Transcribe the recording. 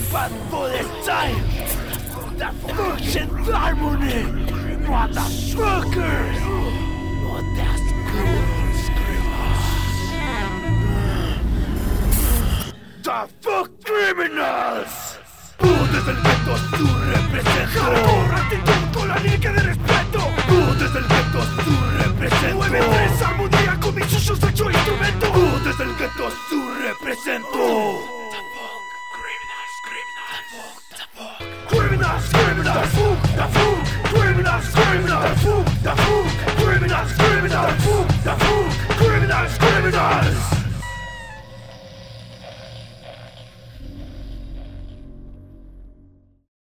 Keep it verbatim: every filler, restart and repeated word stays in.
But for this time, the fucking harmony, motherfuckers! What the The fuck criminals! Tú desde el gueto, su representó.